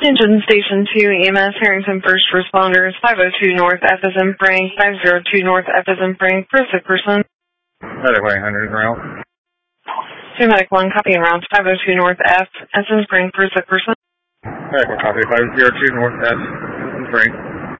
Engine Station 2, EMS, Harrington First Responders, 502 North, F as in Frank, 502 North, F as in Frank, for a sick person. Medic 100 route. 2 Medic 1, copy and route, 502 North, F as in Frank, for a sick person. Medic 1, copy, 502 North, F as in Frank.